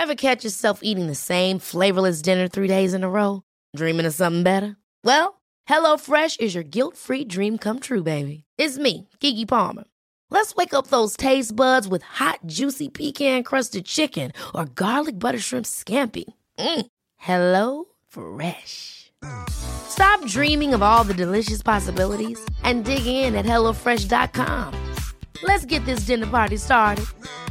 Ever catch yourself eating the same flavorless dinner 3 days in a row? Dreaming of something better? Well, HelloFresh is your guilt-free dream come true, baby. It's me, Keke Palmer. Let's wake up those taste buds with hot, juicy pecan-crusted chicken or garlic butter shrimp scampi. Hello Fresh. Stop dreaming of all the delicious possibilities and dig in at HelloFresh.com. Let's get this dinner party started.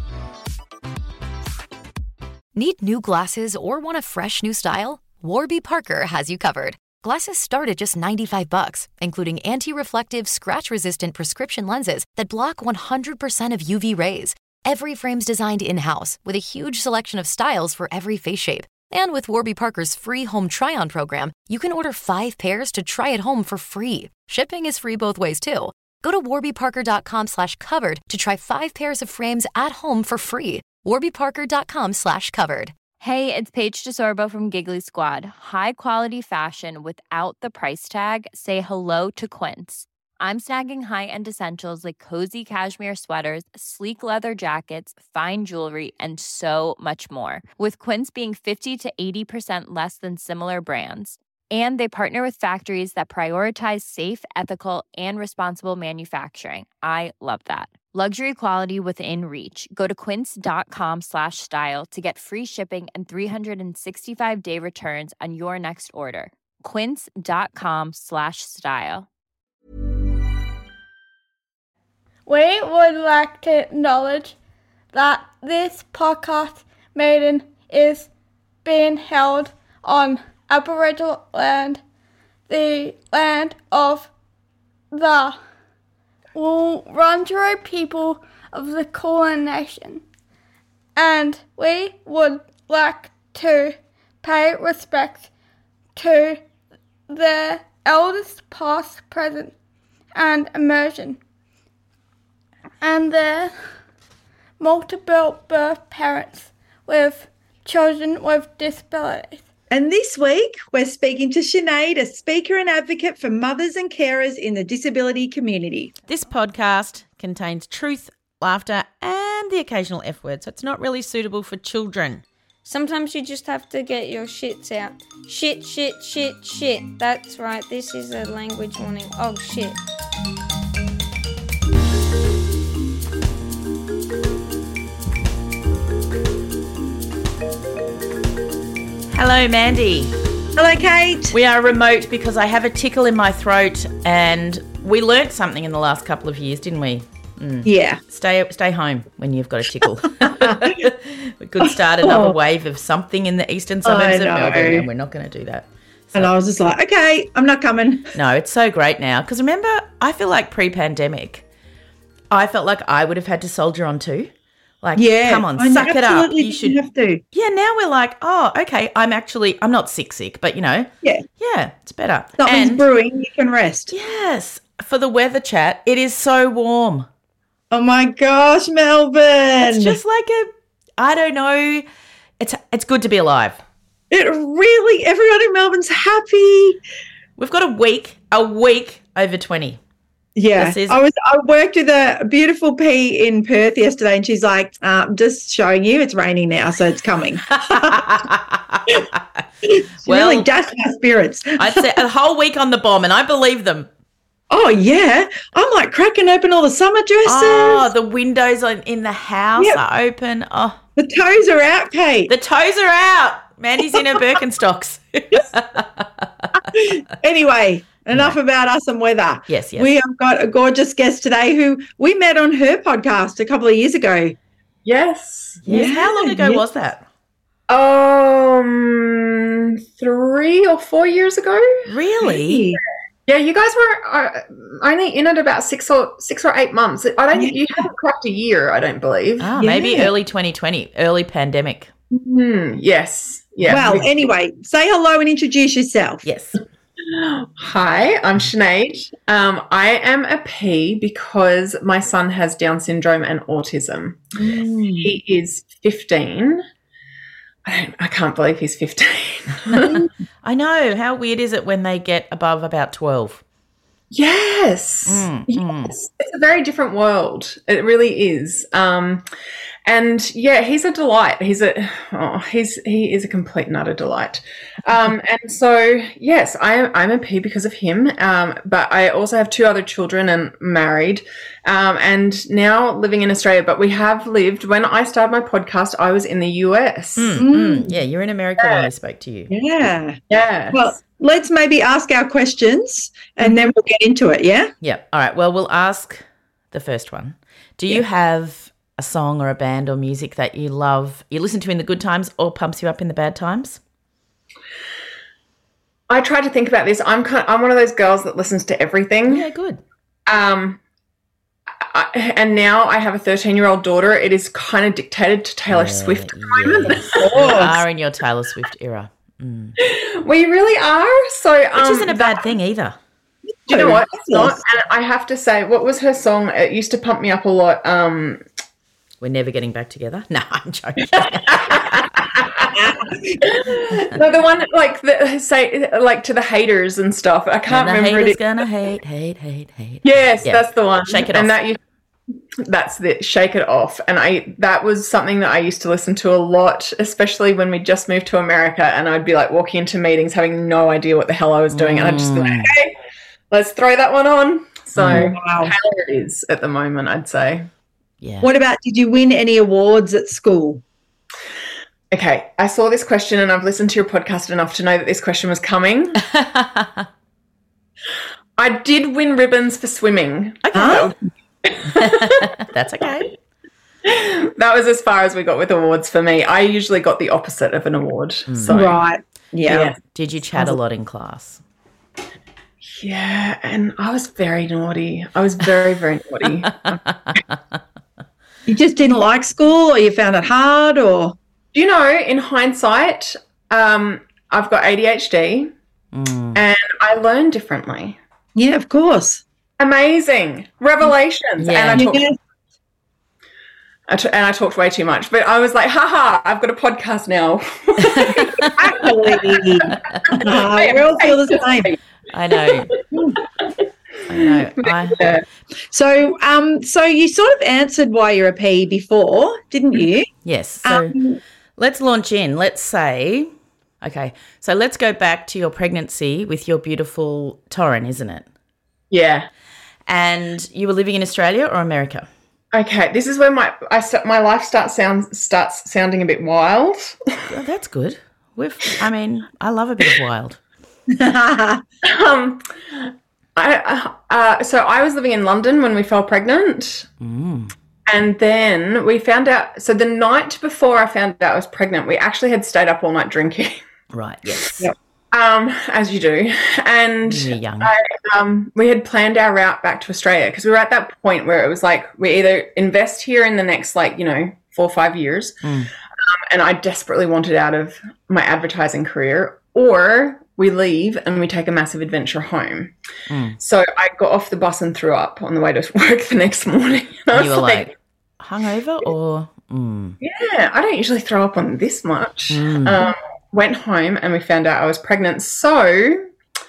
Need new glasses or want a fresh new style? Warby Parker has you covered. Glasses start at just $95, including anti-reflective, scratch-resistant prescription lenses that block 100% of UV rays. Every frame's designed in-house with a huge selection of styles for every face shape. And with Warby Parker's free home try-on program, you can order 5 pairs to try at home for free. Shipping is free both ways, too. Go to warbyparker.com/covered to try 5 pairs of frames at home for free. warbyparker.com/covered. Hey, it's Paige DeSorbo from Giggly Squad. High quality fashion without the price tag. Say hello to Quince. I'm snagging high-end essentials like cozy cashmere sweaters, sleek leather jackets, fine jewelry, and so much more. With Quince being 50 to 80% less than similar brands. And they partner with factories that prioritize safe, ethical, and responsible manufacturing. I love that. Luxury quality within reach. Go to quince.com/style to get free shipping and 365-day returns on your next order. Quince.com/style. We would like to acknowledge that this podcast meeting is being held on Aboriginal land, the land of the Wurundjeri people of the Kulin Nation, and we would like to pay respect to the elders past, present, and emerging, and their multiple birth parents with children with disabilities. And this week, we're speaking to Sinead, a speaker and advocate for mothers and carers in the disability community. This podcast contains truth, laughter, and the occasional F word, so it's not really suitable for children. Sometimes you just have to get your shits out. Shit, shit, shit, shit. That's right, this is a language warning. Oh, shit. Hello, Mandy. Hello, Kate. We are remote because I have a tickle in my throat, and we learnt something in the last couple of years, didn't we? Yeah. Stay home when you've got a tickle. We could start another wave of something in the eastern suburbs of Melbourne, and we're not going to do that. So, and I was just like, okay, I'm not coming. No, it's so great now. Because remember, I feel like pre-pandemic, I felt like I would have had to soldier on too. Like, come on, suck it up. You should have to. Yeah, now we're like, oh, okay, I'm not sick, but, you know. Yeah, it's better. Something's brewing, you can rest. Yes. For the weather chat, it is so warm. Oh, my gosh, Melbourne. It's just like I don't know. It's good to be alive. It really, everyone in Melbourne's happy. We've got a week over 20. Yeah, I worked with a beautiful P in Perth yesterday, and she's like, just showing you it's raining now, so it's coming. Really dashed my spirits. I'd say a whole week on the bomb, and I believe them. Oh, yeah. I'm like cracking open all the summer dresses. Oh, the windows in the house are open. Oh, the toes are out, Kate. The toes are out. Mandy's in her Birkenstocks. Anyway. Enough about us and weather. Yes. We have got a gorgeous guest today who we met on her podcast a couple of years ago. Yes. Yeah. How long ago was that? 3 or 4 years ago. Really? Yeah, you guys were only in it about 6 or 8 months. You haven't cracked a year, I don't believe. Maybe early 2020, early pandemic. Yes. Yeah. Well, anyway, say hello and introduce yourself. Yes. Hi, I'm Sinead. I am a P because my son has Down syndrome and autism. He is 15. I can't believe he's 15. I know. How weird is it when they get above about 12? Yes. Yes. It's a very different world. It really is. And yeah, he's a delight. He is a complete and utter delight. And so yes, I'm a P because of him. But I also have 2 other children and married, and now living in Australia. But we have lived, when I started my podcast, I was in the US. Yeah, you're in America when we spoke to you. Yeah. Yeah. Well, let's maybe ask our questions and then we'll get into it, yeah? Yeah. All right. Well, we'll ask the first one. Do you have a song or a band or music that you love, you listen to in the good times or pumps you up in the bad times? I tried to think about this. I'm one of those girls that listens to everything. Yeah, good. And now I have a 13-year-old daughter. It is kind of dictated to Taylor Swift at the moment. You are in your Taylor Swift era. We really are. So, which isn't a bad thing either. Do you know what? It's not. And I have to say, what was her song? It used to pump me up a lot. We're never getting back together. No, I'm joking. No, the one like to the haters and stuff. I can't remember. The haters gonna hate. Yes, that's the one. Shake It and Off. That's the Shake It Off. And that was something that I used to listen to a lot, especially when we just moved to America, and I'd be like walking into meetings having no idea what the hell I was doing, and I'd just be like, hey, let's throw that one on. So Taylor it is at the moment, I'd say. Yeah. What about, did you win any awards at school? Okay, I saw this question and I've listened to your podcast enough to know that this question was coming. I did win ribbons for swimming. Okay. That's okay. That was as far as we got with awards for me. I usually got the opposite of an award. So, right. Yeah. Did you chat a lot in class? Yeah, and I was very naughty. I was very, very naughty. You just didn't like school, or you found it hard, or? You know, in hindsight, I've got ADHD and I learn differently. Yeah, of course. Amazing. Revelations. Yeah. And I talked way too much, but I was like, haha, I've got a podcast now. We all feel the same. I know. So you sort of answered why you're a P before, didn't you? Yes. So let's launch in. Let's say, okay, so let's go back to your pregnancy with your beautiful Torrin, isn't it? Yeah. And you were living in Australia or America? Okay, this is where my life starts sounding a bit wild. Oh, that's good. I love a bit of wild. So I was living in London when we fell pregnant. And then we found out, so the night before I found out I was pregnant, we actually had stayed up all night drinking. Right, yes. Yep. As you do. And you're young. we had planned our route back to Australia because we were at that point where it was like, we either invest here in the next 4 or 5 years, and I desperately wanted out of my advertising career, or we leave and we take a massive adventure home. So I got off the bus and threw up on the way to work the next morning. And you were like hungover or? Yeah, I don't usually throw up on this much. Went home and we found out I was pregnant. So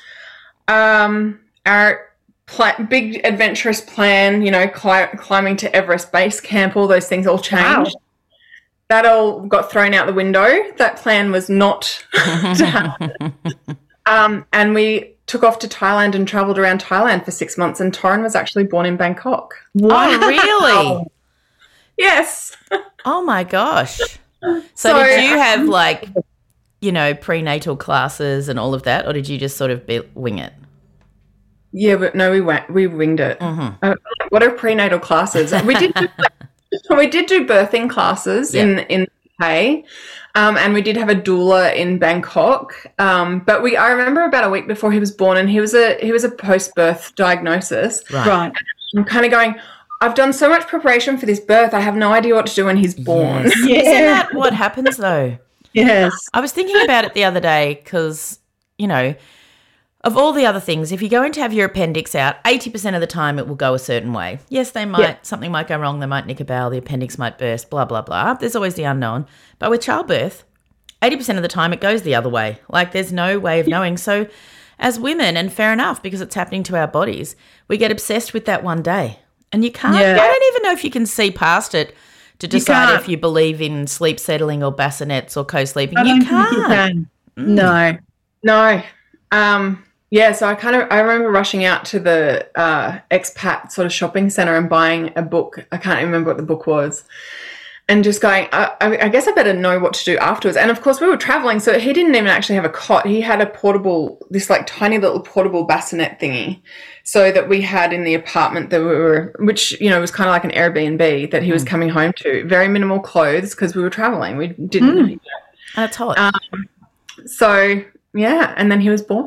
our big adventurous plan, climbing to Everest Base Camp, all those things all changed. Wow. That all got thrown out the window. That plan was not to happen. And we took off to Thailand and travelled around Thailand for 6 months, and Torrin was actually born in Bangkok. Wow. Oh, really? Yes. Oh, my gosh. So did you have, prenatal classes and all of that, or did you just sort of wing it? Yeah, but no, we winged it. What are prenatal classes? We did do birthing classes in the UK, and we did have a doula in Bangkok. But I remember about a week before he was born, and he was a post-birth diagnosis. Right. I'm kind of going, I've done so much preparation for this birth. I have no idea what to do when he's born. Yes. Yeah. Isn't that what happens though? Yes. I was thinking about it the other day because, of all the other things, if you're going to have your appendix out, 80% of the time it will go a certain way. Yes, something might go wrong. They might nick a bowel, the appendix might burst, blah, blah, blah. There's always the unknown. But with childbirth, 80% of the time it goes the other way. There's no way of knowing. So as women, and fair enough because it's happening to our bodies, we get obsessed with that one day. And you can't, I don't even know if you can see past it to decide can't. if you believe in sleep settling or bassinets or co-sleeping. I You don't think you can't. can. No. No. Yeah, so I remember rushing out to the expat sort of shopping centre and buying a book. I can't remember what the book was. And just going, I guess I better know what to do afterwards. And, of course, we were travelling, so he didn't even actually have a cot. He had a portable, this, like, tiny little portable bassinet thingy, so that we had in the apartment that we were, which, you know, was kind of like an Airbnb that he was coming home to. Very minimal clothes because we were travelling. We didn't know. And it's hot. So, yeah, and then he was born.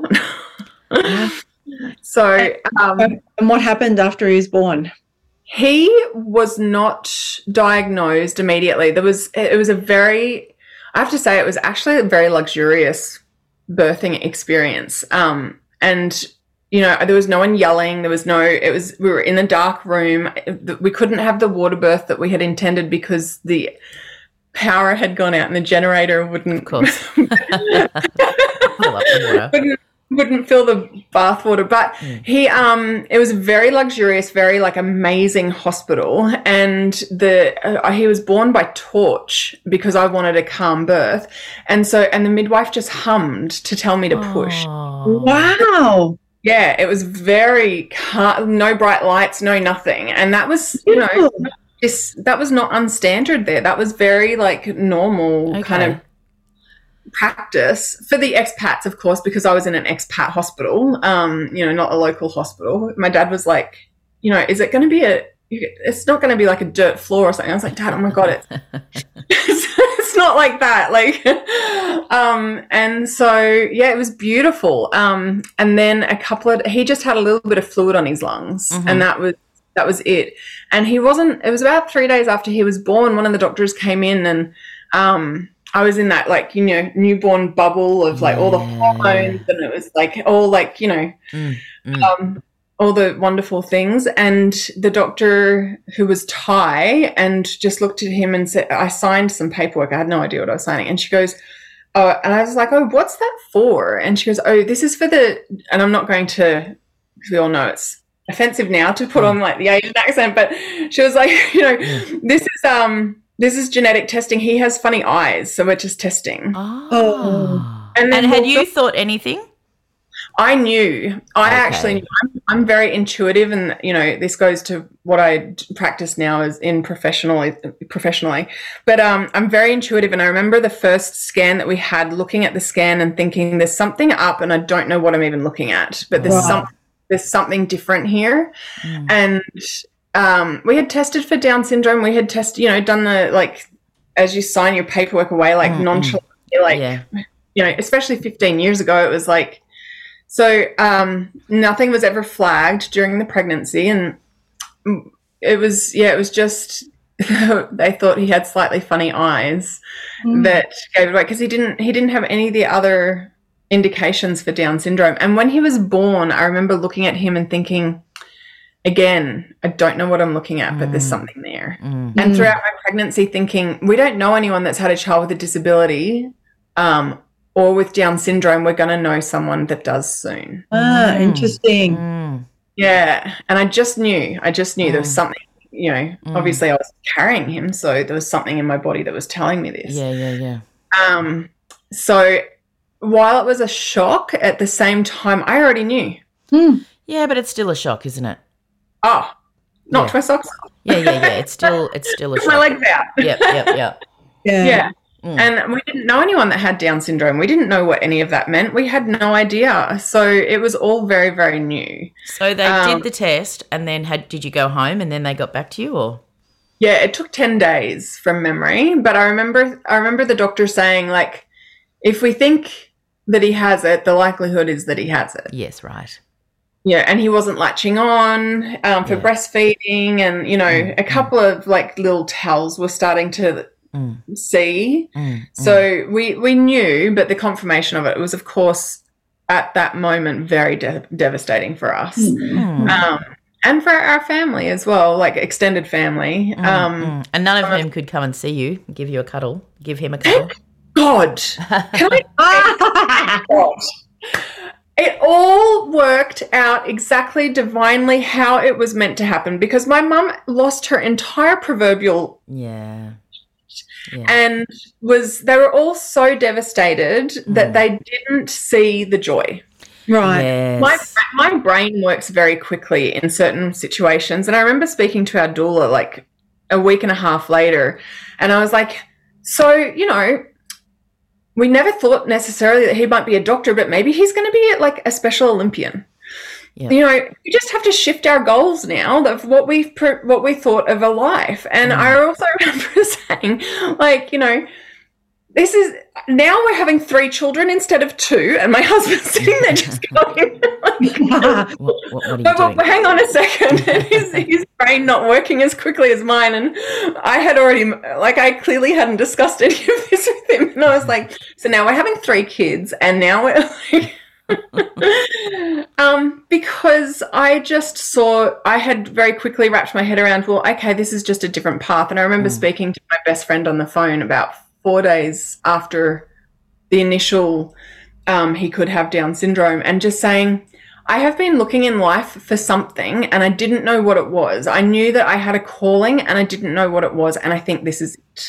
So, And what happened after he was born? he was not diagnosed immediately. It was a very, I have to say, it was actually a very luxurious birthing experience. And, you know, there was no one yelling. We were in a dark room. We couldn't have the water birth that we had intended because the power had gone out and the generator wouldn't, Of course. Fill up the water. wouldn't fill the bathwater, but it was a very luxurious, very like amazing hospital, and he was born by torch because I wanted a calm birth, and the midwife just hummed to tell me to push. Wow. Yeah, it was very no bright lights, no nothing, and that was that was not unstandard there. That was very like normal kind of practice for the expats, of course, because I was in an expat hospital, you know, not a local hospital. My dad was like, you know, is it going to be it's not going to be like a dirt floor or something. I was like, Dad, oh my God, it's not like that. Like, and so, yeah, it was beautiful. And then he just had a little bit of fluid on his lungs, and that was it. And it was about 3 days after he was born, one of the doctors came in and, I was in that, like, you know, newborn bubble of like all the hormones, and it was like all like, you know, all the wonderful things. And the doctor, who was Thai, and just looked at him and said, I signed some paperwork. I had no idea what I was signing. And she goes, oh, and I was like, oh, what's that for? And she goes, oh, this is for and I'm not going to, because we all know it's offensive now to put on like the Asian accent, but she was like, you know, this is genetic testing. He has funny eyes, so we're just testing. Oh. And had you thought anything? I knew. I actually knew. I'm very intuitive, and, you know, this goes to what I practice now as in professionally. But I'm very intuitive, and I remember the first scan that we had, looking at the scan and thinking, there's something up, and I don't know what I'm even looking at, but there's something different here. And we had tested for Down syndrome. We had done the, like, as you sign your paperwork away, like nonchalantly, like, you know, especially 15 years ago, it was like, so nothing was ever flagged during the pregnancy. And it was just, they thought he had slightly funny eyes that gave it away, because he didn't have any of the other indications for Down syndrome. And when he was born, I remember looking at him and thinking, again, I don't know what I'm looking at, but there's something there. And throughout my pregnancy, thinking, we don't know anyone that's had a child with a disability or with Down syndrome. We're going to know someone that does soon. Interesting. Yeah. And I just knew there was something, you know, obviously I was carrying him, so there was something in my body that was telling me this. Yeah. So while it was a shock, at the same time, I already knew. Yeah, but it's still a shock, isn't it? Oh, knocked my socks off. Yeah. It's still a shock. My legs out. Yep. Yeah. And we didn't know anyone that had Down syndrome. We didn't know what any of that meant. We had no idea. So it was all very, very new. So they did the test, and then did you go home and then they got back to you, or? Yeah, it took 10 days from memory. But I remember the doctor saying, like, if we think that he has it, the likelihood is that he has it. Yes, right. Yeah, and he wasn't latching on for breastfeeding, and, you know, a couple of, like, little tells were starting to see. So we knew, but the confirmation of it was, of course, at that moment, very devastating for us. And for our family as well, like extended family. And none of them could come and see you, give you a cuddle, give him a cuddle. God, can I? God. it all worked out exactly divinely how it was meant to happen, because my mum lost her entire proverbial and they were all so devastated that they didn't see the joy. Right. Yes. My brain works very quickly in certain situations. And I remember speaking to our doula like a week and a half later, and I was like, so, you know, we never thought necessarily that he might be a doctor, but maybe he's going to be like a Special Olympian. Yep. You know, we just have to shift our goals now of what we thought of a life. And I also remember saying, like, you know, this is now we're having 3 children instead of 2, and my husband's sitting there just going, like, what are you doing? Hang on a second, his brain not working as quickly as mine, and I had already, like, I clearly hadn't discussed any of this with him, and I was like, so now we're having 3 kids, and now we're like. Because I just I had very quickly wrapped my head around, well, okay, this is just a different path. And I remember speaking to my best friend on the phone about 4 days after the initial he could have Down syndrome, and just saying, I have been looking in life for something and I didn't know what it was. I knew that I had a calling and I didn't know what it was, and I think this is it.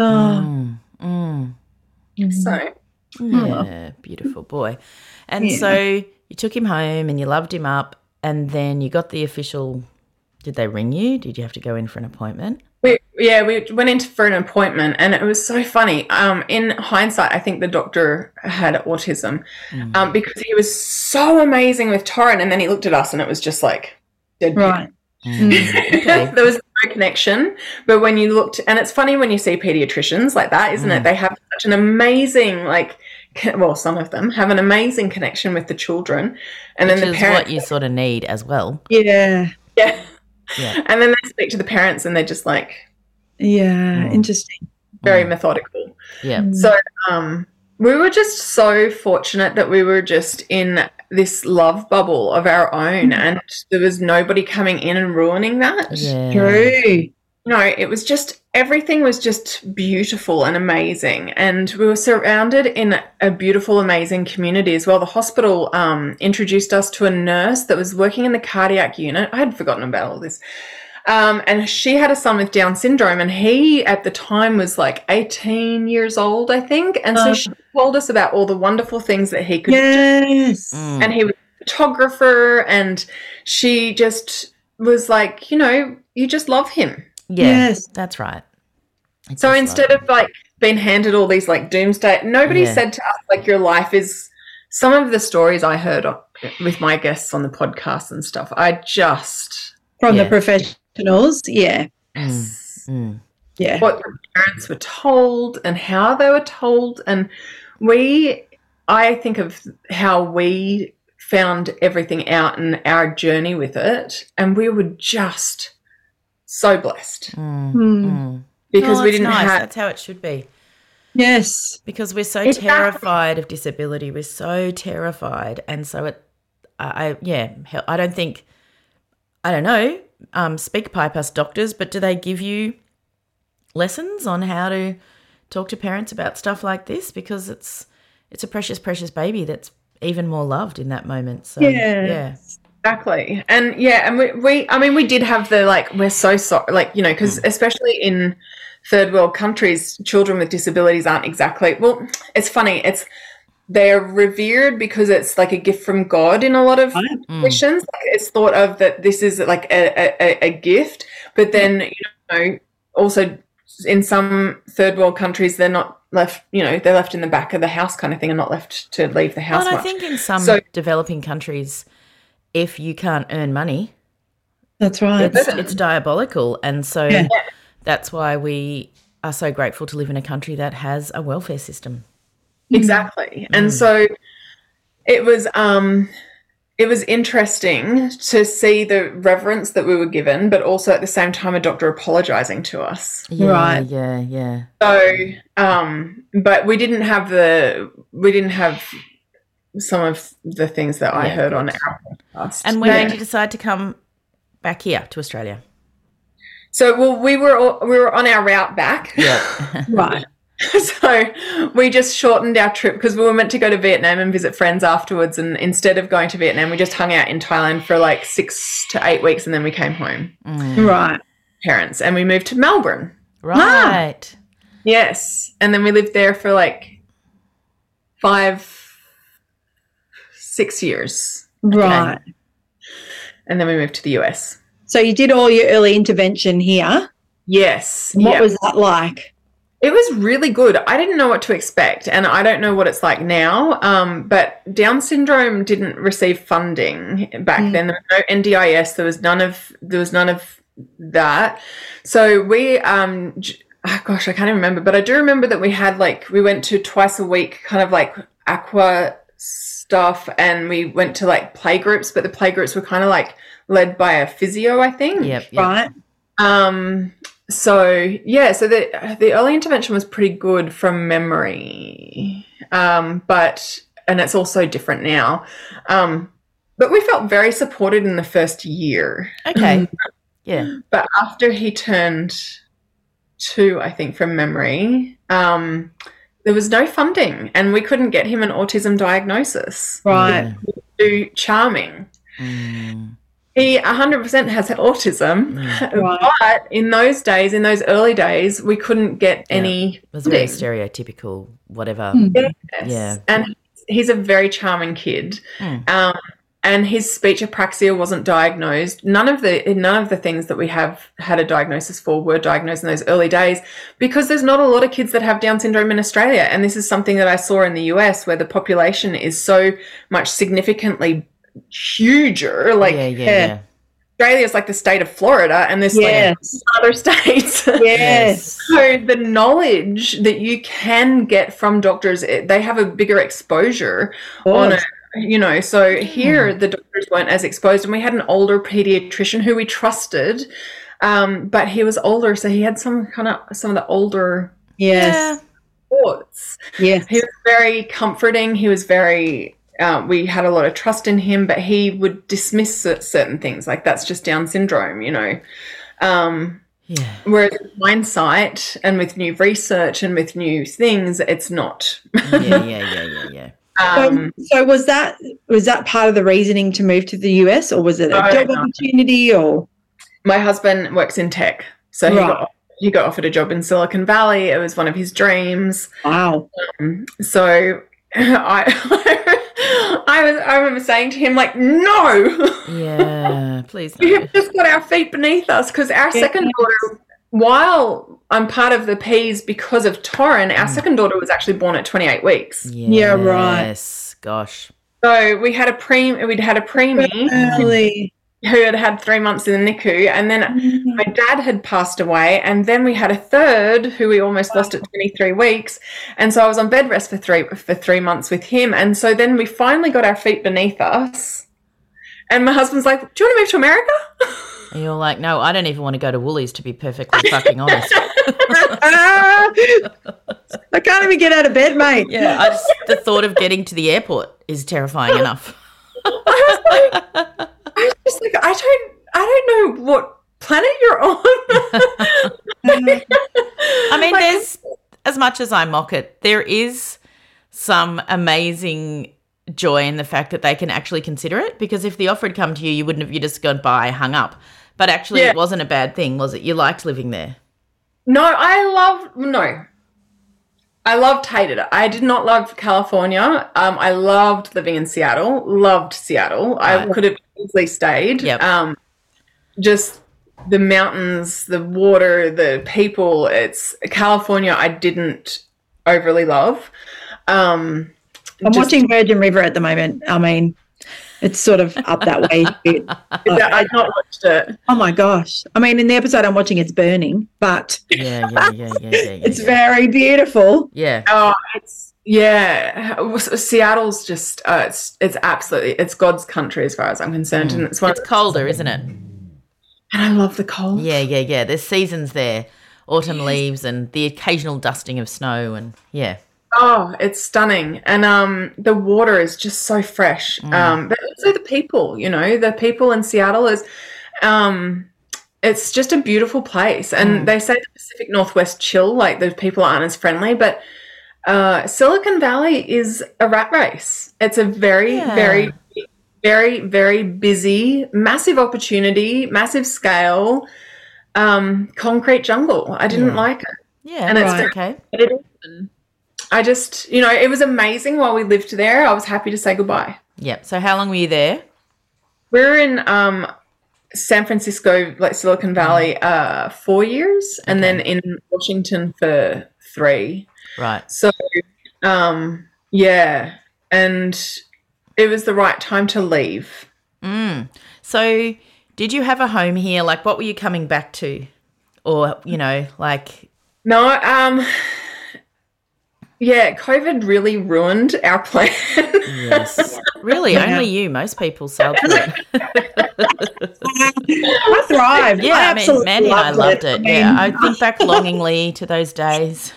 So yeah, beautiful boy. And so you took him home and you loved him up, and then you got the official, did they ring you? Did you have to go in for an appointment? We went in for an appointment, and it was so funny. In hindsight, I think the doctor had autism because he was so amazing with Torrin, and then he looked at us and it was just like dead. Right. Okay. There was no connection. But when you looked, and it's funny when you see pediatricians like that, isn't it? They have such an amazing, like, well, some of them have an amazing connection with the children, and Which then the is parents. what you sort of need as well. Yeah. And then they speak to the parents, and they're just like, interesting, very methodical. Yeah. So we were just so fortunate that we were just in this love bubble of our own, and there was nobody coming in and ruining that. Yeah. True. No, it was just, everything was just beautiful and amazing. And we were surrounded in a beautiful, amazing community as well. The hospital introduced us to a nurse that was working in the cardiac unit. I had forgotten about all this. And she had a son with Down syndrome, and he at the time was like 18 years old, I think. And so she told us about all the wonderful things that he could do. And he was a photographer, and she just was like, you know, you just love him. Yes, that's right. So instead of like being handed all these like doomsday, nobody said to us like your life is. Some of the stories I heard with my guests on the podcast and stuff, I just from the professionals, yeah. What the parents were told and how they were told, and I think of how we found everything out and our journey with it, and we were just so blessed because we didn't have. That's how it should be. Yes, because we're so terrified of disability. We're so terrified, and so I don't think. I don't know. Speak pipe us doctors, but do they give you lessons on how to talk to parents about stuff like this? Because it's a precious, precious baby that's even more loved in that moment. So yeah. Exactly. And we did have the, like, we're so sorry, like, you know, because especially in third world countries, children with disabilities aren't exactly, well, it's funny, they're revered because it's like a gift from God in a lot of traditions. Like, it's thought of that this is like a gift, but then, you know, also in some third world countries, they're not left, you know, they're left in the back of the house kind of thing and not left to leave the house. Well, I think in some developing countries, if you can't earn money, that's right. It's diabolical. And so that's why we are so grateful to live in a country that has a welfare system. Exactly. And so it was interesting to see the reverence that we were given, but also at the same time a doctor apologizing to us. Right. Yeah. So, but we didn't have some of the things that I heard on our podcast. And when did you decide to come back here to Australia? So, well, we were on our route back. Yeah. Right. So we just shortened our trip because we were meant to go to Vietnam and visit friends afterwards. And instead of going to Vietnam, we just hung out in Thailand for like 6 to 8 weeks, and then we came home. Right. Parents. And we moved to Melbourne. Right. Yes. And then we lived there for like 5, 6 years. Right. Okay. And then we moved to the US. So you did all your early intervention here. Yes. What was that like? It was really good. I didn't know what to expect, and I don't know what it's like now. But Down syndrome didn't receive funding back then. There was no NDIS. There was none of that. So we, gosh, I can't even remember, but I do remember that we went to twice a week, kind of like aqua stuff, and we went to like play groups, but the play groups were kind of like led by a physio, I think. Yep. Right. So the early intervention was pretty good from memory, and it's also different now. But we felt very supported in the first year. Okay. Yeah. But after he turned 2, I think from memory, there was no funding, and we couldn't get him an autism diagnosis. Right. To charming. He 100% has autism, but in those early days, we couldn't get any. It was very stereotypical, whatever. Yes. Yeah. And he's a very charming kid. And his speech apraxia wasn't diagnosed. None of the things that we have had a diagnosis for were diagnosed in those early days, because there's not a lot of kids that have Down syndrome in Australia. And this is something that I saw in the US, where the population is so much significantly huger. Like Australia is like the state of Florida, and there's like other states. Yes. So the knowledge that you can get from doctors, they have a bigger exposure on it. You know, so here the doctors weren't as exposed, and we had an older pediatrician who we trusted, but he was older, so he had some of the older thoughts. Yes, he was very comforting. He was very. We had a lot of trust in him, but he would dismiss certain things, like that's just Down syndrome, you know. Whereas with hindsight and with new research and with new things, it's not. Yeah. So was that part of the reasoning to move to the US, or was it a job opportunity? Or my husband works in tech, so he got offered a job in Silicon Valley. It was one of his dreams. Wow. So I remember saying to him, like, no. Yeah, please no. We have just got our feet beneath us, because our second daughter, while I'm part of the P's because of Torrin, our second daughter was actually born at 28 weeks. Yeah, right. Yes, gosh. So we'd had a preemie who had 3 months in the NICU, and then my dad had passed away, and then we had a third who we almost lost at 23 weeks, and so I was on bed rest for 3 months with him, and so then we finally got our feet beneath us, and my husband's like, "Do you want to move to America?" And you're like, "No, I don't even want to go to Woolies, to be perfectly fucking honest." I can't even get out of bed, mate. Yeah, the thought of getting to the airport is terrifying enough. I was just like, I don't know what planet you're on. I mean, there's, as much as I mock it, there is some amazing joy in the fact that they can actually consider it, because if the offer had come to you, you wouldn't have, you just gone by, hung up. But actually it wasn't a bad thing, was it? You liked living there. No, I hated it. I did not love California. I loved living in Seattle. Loved Seattle. I could have easily stayed. Yep. Just the mountains, the water, the people. It's California. I didn't overly love. I'm watching Virgin River at the moment. I mean, it's sort of up that way. I've not watched it. Oh my gosh! I mean, in the episode I'm watching, it's burning, but it's very beautiful. Yeah. Oh, Seattle's just it's absolutely, it's God's country as far as I'm concerned, and it's colder, isn't it? And I love the cold. Yeah. There's seasons there, autumn leaves and the occasional dusting of snow, and Oh, it's stunning. And the water is just so fresh. But also the people, you know, the people in Seattle is it's just a beautiful place. And they say the Pacific Northwest chill, like the people aren't as friendly, but Silicon Valley is a rat race. It's a very, very, very, very busy, massive opportunity, massive scale, concrete jungle. I didn't like it. Yeah, and it's okay. I just, it was amazing while we lived there. I was happy to say goodbye. Yep. So how long were you there? We were in San Francisco, like Silicon Valley, 4 years, and then in Washington for 3. Right. So, yeah, and it was the right time to leave. So did you have a home here? Like, what were you coming back to? Or, like... No, yeah, COVID really ruined our plan. Yes. Really, only you. Most people sailed through it. I thrived. Yeah, I mean, Mandy and I loved it. I mean, Yeah, I think back longingly to those days.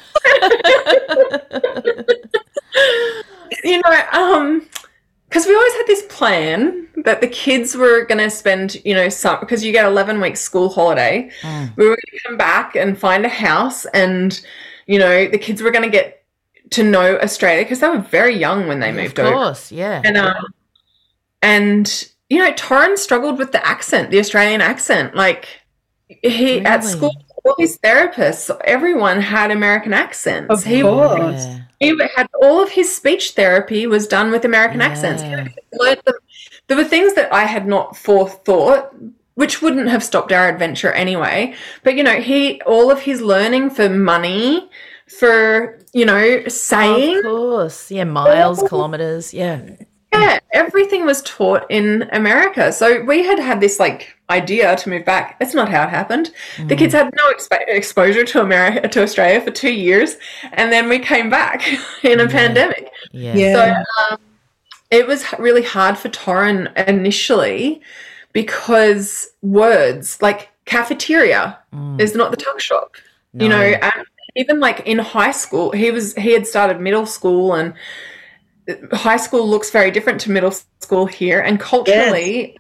Because we always had this plan that the kids were going to spend, because you get 11 weeks school holiday. We were going to come back and find a house, and, the kids were going to get to know Australia because they were very young when they moved over. Of course, yeah. And Torrin struggled with the accent, the Australian accent. Like, at school, all his therapists, everyone had American accents. Of course. He had all of his speech therapy was done with American accents. He learned them. There were things that I had not forethought, which wouldn't have stopped our adventure anyway. But, all of his learning for money, for, saying. Of course. Yeah, miles, kilometres, yeah. Yeah, everything was taught in America. So we had this idea to move back. It's not how it happened. The kids had no exposure to Australia for 2 years, and then we came back in a pandemic. Yeah. So it was really hard for Torrin initially because words like cafeteria is not the tuck shop. No. And even in high school, he had started middle school, and high school looks very different to middle school here, and culturally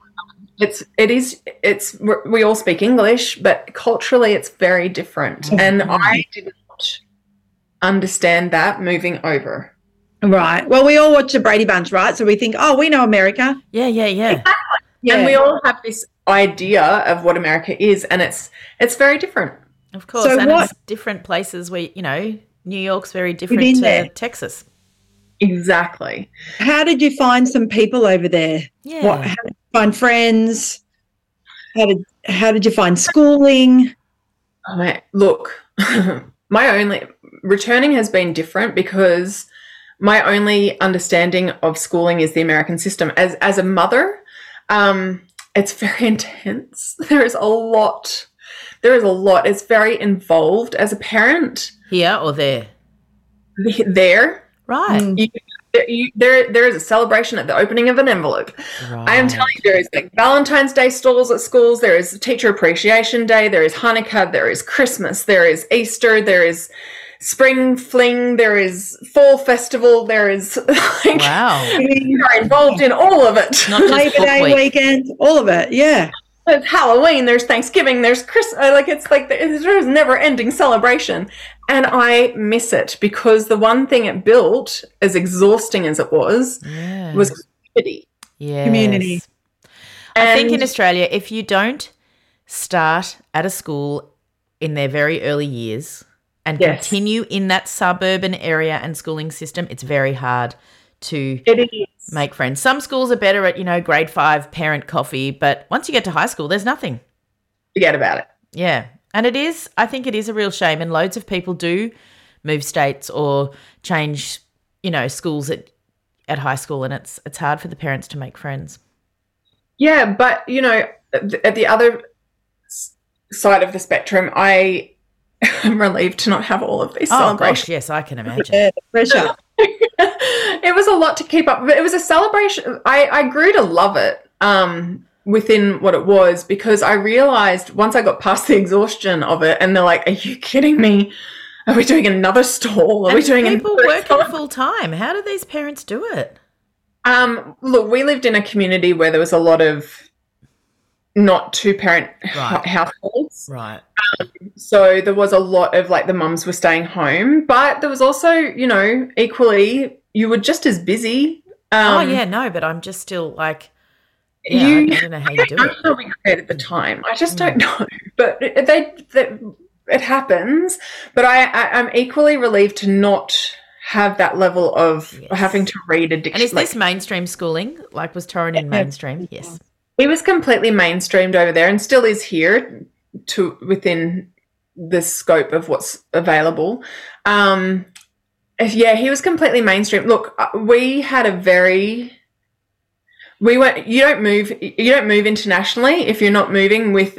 we all speak English, but culturally it's very different. And I did not understand that moving over. Right. Well, we all watch the Brady Bunch, right? So we think, we know America. Yeah. Exactly. Yeah. And we all have this idea of what America is, and it's very different. Of course. So and what- it's different places where, New York's very different Within to there. Texas. Exactly. How did you find some people over there? Yeah. How did you find friends? How did you find schooling? Look, returning has been different because my only understanding of schooling is the American system. As a mother, it's very intense. There is a lot. It's very involved as a parent. Here or there? There. Right. There is a celebration at the opening of an envelope. Right. I am telling you, there is Valentine's Day stalls at schools. There is Teacher Appreciation Day. There is Hanukkah. There is Christmas. There is Easter. There is Spring Fling. There is Fall Festival. There is Wow. We are involved in all of it. Not just Labor book Day week. weekend, all of it. Yeah. There's Halloween, there's Thanksgiving, there's Christmas. There's never-ending celebration, and I miss it because the one thing it built, as exhausting as it was community. Yes. Community. I think in Australia, if you don't start at a school in their very early years and continue in that suburban area and schooling system, it's very hard to make friends. Some schools are better at, grade 5 parent coffee, but once you get to high school, there's nothing. Forget about it. Yeah. And I think it is a real shame, and loads of people do move states or change, schools at high school, and it's hard for the parents to make friends. Yeah, but, at the other side of the spectrum, I am relieved to not have all of these celebrations. Gosh, yes, I can imagine. Yeah, the pressure. It was a lot to keep up, but it was a celebration. I grew to love it within what it was, because I realized once I got past the exhaustion of it, and they're like, are you kidding me? Are we doing another stall? Are we doing people working full time? How do these parents do it? Look, we lived in a community where there was a lot of not two-parent Right. households. Right. So there was a lot of like the mums were staying home, but there was also, you know, equally you were just as busy. But I'm just still like, I don't know how you do I it. don't know how we created the time. I just don't know. But it happens. But I'm equally relieved to not have that level of having to read a dictionary. And is this mainstream schooling? Like, was Torrin in mainstream? Yes. He was completely mainstreamed over there and still is here within the scope of what's available. He was completely mainstream. Look, we had you don't move internationally if you're not moving with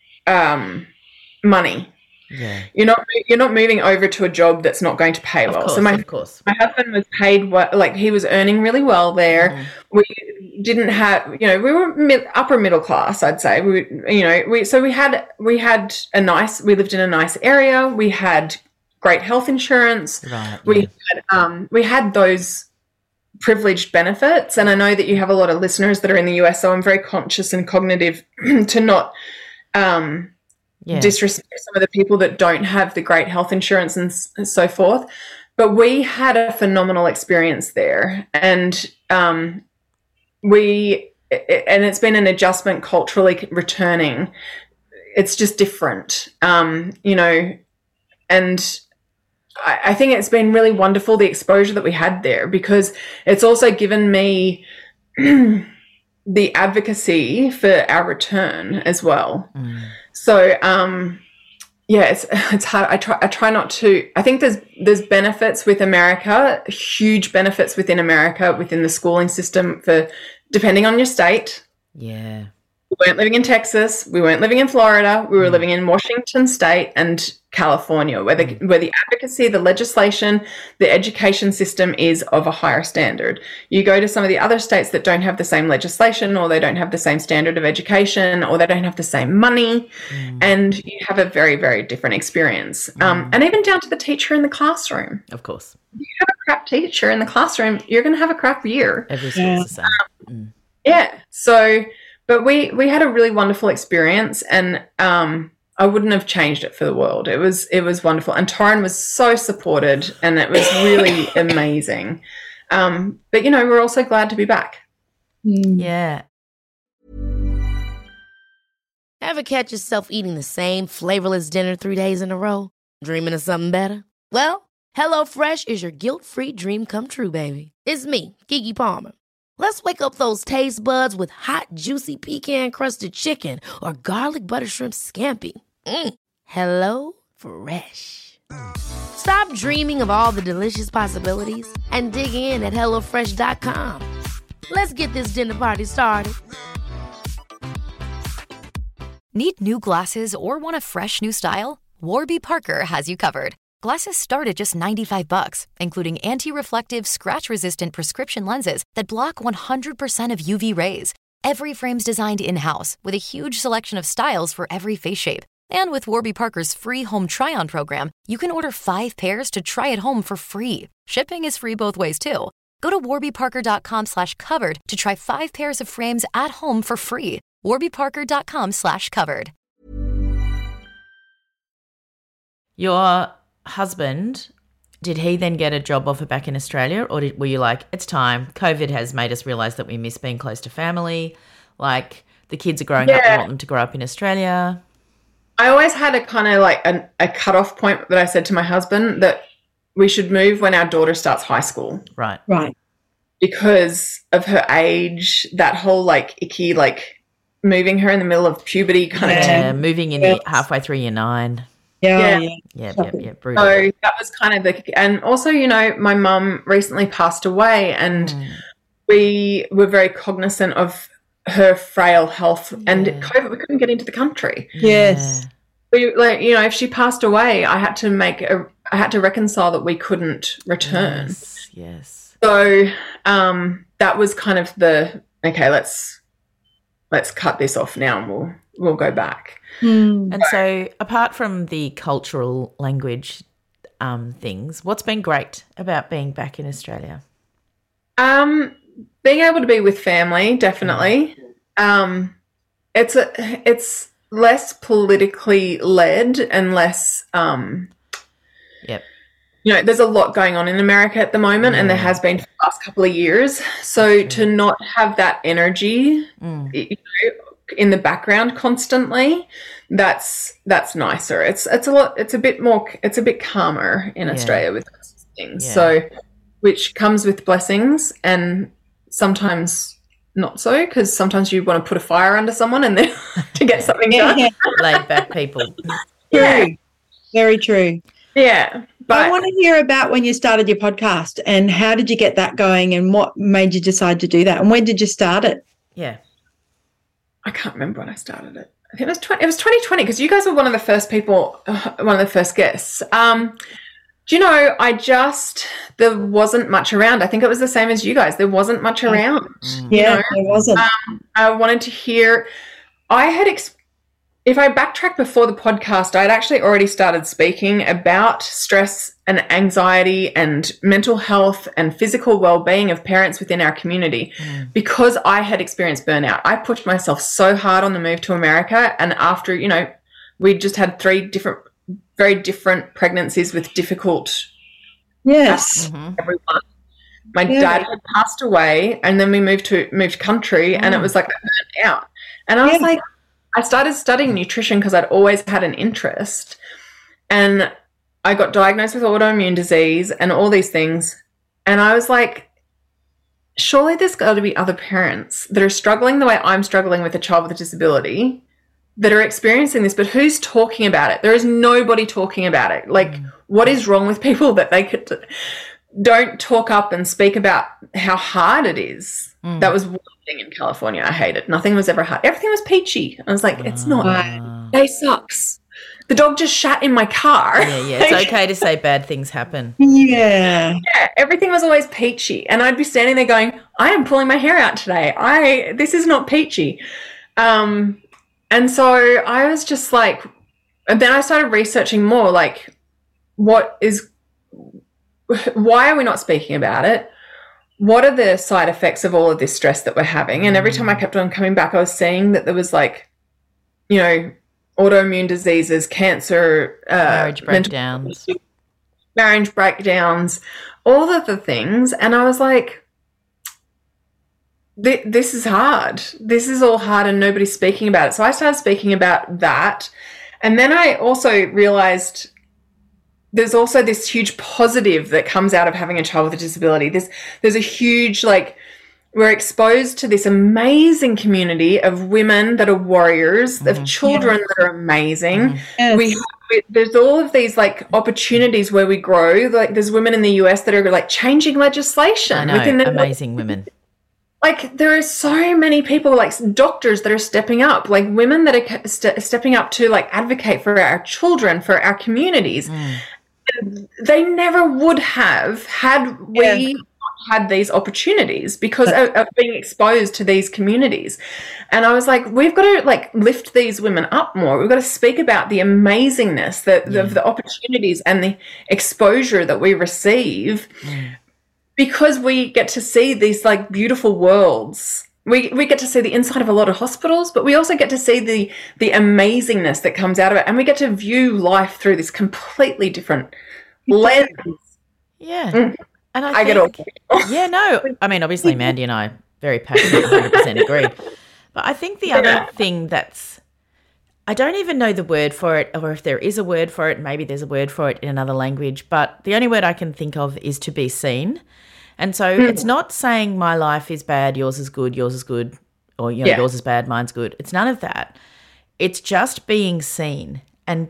money. Yeah. You're not moving over to a job that's not going to pay well. So my husband was paid like he was earning really well there. Mm. We didn't have, we were upper middle class, I'd say. We lived in a nice area. We had great health insurance. Right. We had those privileged benefits, and I know that you have a lot of listeners that are in the US, so I'm very conscious and cognitive to not disrespect some of the people that don't have the great health insurance and so forth. But we had a phenomenal experience there, and it's been an adjustment culturally returning. It's just different, and I think it's been really wonderful, the exposure that we had there, because it's also given me the advocacy for our return as well. Mm. So, it's hard. I try not to. I think there's benefits with America, huge benefits within America, within the schooling system for depending on your state. Yeah. We weren't living in Texas. We weren't living in Florida. We were living in Washington State and California, where the advocacy, the legislation, the education system is of a higher standard. You go to some of the other states that don't have the same legislation, or they don't have the same standard of education, or they don't have the same money, and you have a very, very different experience. And even down to the teacher in the classroom. Of course. If you have a crap teacher in the classroom, you're going to have a crap year. Every school's the same. Yeah. So... But we had a really wonderful experience, and I wouldn't have changed it for the world. It was wonderful, and Torrin was so supported, and it was really amazing. But we're also glad to be back. Yeah. Ever catch yourself eating the same flavorless dinner 3 days in a row? Dreaming of something better? Well, HelloFresh is your guilt-free dream come true, baby. It's me, Keke Palmer. Let's wake up those taste buds with hot, juicy pecan-crusted chicken or garlic butter shrimp scampi. Hello Fresh. Stop dreaming of all the delicious possibilities and dig in at HelloFresh.com. Let's get this dinner party started. Need new glasses or want a fresh new style? Warby Parker has you covered. Glasses start at just $95, including anti-reflective, scratch-resistant prescription lenses that block 100% of UV rays. Every frame's designed in-house with a huge selection of styles for every face shape. And with Warby Parker's free home try-on program, you can order 5 pairs to try at home for free. Shipping is free both ways, too. Go to warbyparker.com/covered to try 5 pairs of frames at home for free. warbyparker.com/covered. Your husband, did he then get a job offer back in Australia, or were you like, it's time, COVID has made us realise that we miss being close to family, like the kids are growing up, we want them to grow up in Australia? I always had a kind of like a cut-off point that I said to my husband that we should move when our daughter starts high school. Right. Because of her age, that whole like icky, like moving her in the middle of puberty kind of thing. Moving in halfway through year 9. Yeah. Brutal. So that was kind of and also, my mum recently passed away, and we were very cognizant of her frail health, and COVID, we couldn't get into the country. Yes. We, if she passed away, I had to reconcile that we couldn't return. Yes. So that was kind of okay, let's cut this off now, and we'll go back. And so apart from the cultural language things, what's been great about being back in Australia? Being able to be with family, definitely. it's less politically led and less Yep. There's a lot going on in America at the moment, and there has been for the last couple of years. So to not have that energy in the background constantly, that's nicer. It's a bit calmer in Australia with those things. So, which comes with blessings and sometimes not so, because sometimes you want to put a fire under someone and then to get something done. Laid back people. True. Very true. Yeah. But I want to hear about when you started your podcast and how did you get that going and what made you decide to do that and when did you start it? Yeah. I can't remember when I started it. I think it was 2020 because you guys were one of the first people, one of the first guests. Do you know, there wasn't much around. I think it was the same as you guys. There wasn't much around. Yeah, there wasn't. I wanted to hear, if I backtrack before the podcast, I'd actually already started speaking about stress and anxiety and mental health and physical well-being of parents within our community because I had experienced burnout. I pushed myself so hard on the move to America, and after, we just had 3 very different pregnancies with difficult everyone. My dad had passed away, and then we moved country, and it was like I burnt out. And I was like, I started studying nutrition because I'd always had an interest, and I got diagnosed with autoimmune disease and all these things. And I was like, surely there's got to be other parents that are struggling the way I'm struggling with a child with a disability that are experiencing this, but who's talking about it? There is nobody talking about it. Like, what is wrong with people that they don't talk up and speak about how hard it is? That was one thing in California I hated. Nothing was ever hard. Everything was peachy. I was like, it's not. Day sucks. The dog just shat in my car. Yeah. It's okay to say bad things happen. Yeah. Yeah, everything was always peachy. And I'd be standing there going, I am pulling my hair out today. This is not peachy. And so I was just like, and then I started researching more, like, why are we not speaking about it? What are the side effects of all of this stress that we're having? And every time I kept on coming back, I was seeing that there was like, autoimmune diseases, cancer, marriage breakdowns, all of the things. And I was like, this is hard. This is all hard and nobody's speaking about it. So I started speaking about that. And then I also realized there's also this huge positive that comes out of having a child with a disability. There's a huge, we're exposed to this amazing community of women that are warriors, of children that are amazing. Yes. There's all of these opportunities where we grow. Like, there's women in the US that are changing legislation. I know, amazing women. There are so many people, doctors that are stepping up, women that are stepping up to advocate for our children, for our communities. They never would have had we had these opportunities because of being exposed to these communities. And I was like, we've got to lift these women up more. We've got to speak about the amazingness of the opportunities and the exposure that we receive because we get to see these beautiful worlds. We get to see the inside of a lot of hospitals, but we also get to see the amazingness that comes out of it, and we get to view life through this completely different lens. Yeah. And I get all. Yeah, no. I mean, obviously, Mandy and I very passionate, 100% agree. But I think the other thing I don't even know the word for it, or if there is a word for it, maybe there's a word for it in another language, but the only word I can think of is to be seen. And so it's not saying my life is bad, yours is good, or yours is bad, mine's good. It's none of that. It's just being seen. And